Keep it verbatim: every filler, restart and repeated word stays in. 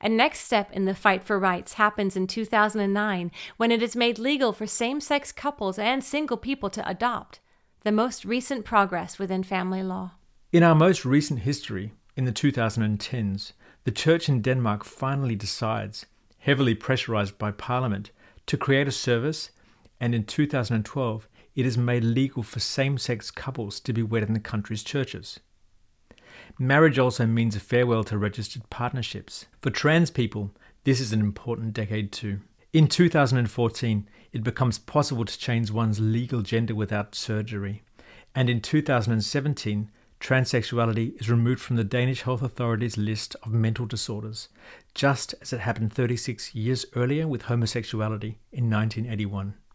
A next step in the fight for rights happens in two thousand nine when it is made legal for same-sex couples and single people to adopt, the most recent progress within family law. In our most recent history, in the two thousand tens, the church in Denmark finally decides, heavily pressurized by Parliament, to create a service, and in two thousand twelve it is made legal for same-sex couples to be wed in the country's churches. Marriage also means a farewell to registered partnerships. For trans people, this is an important decade too. In two thousand fourteen, it becomes possible to change one's legal gender without surgery. And in two thousand seventeen, transsexuality is removed from the Danish Health Authority's list of mental disorders, just as it happened thirty-six years earlier with homosexuality in nineteen eighty-one.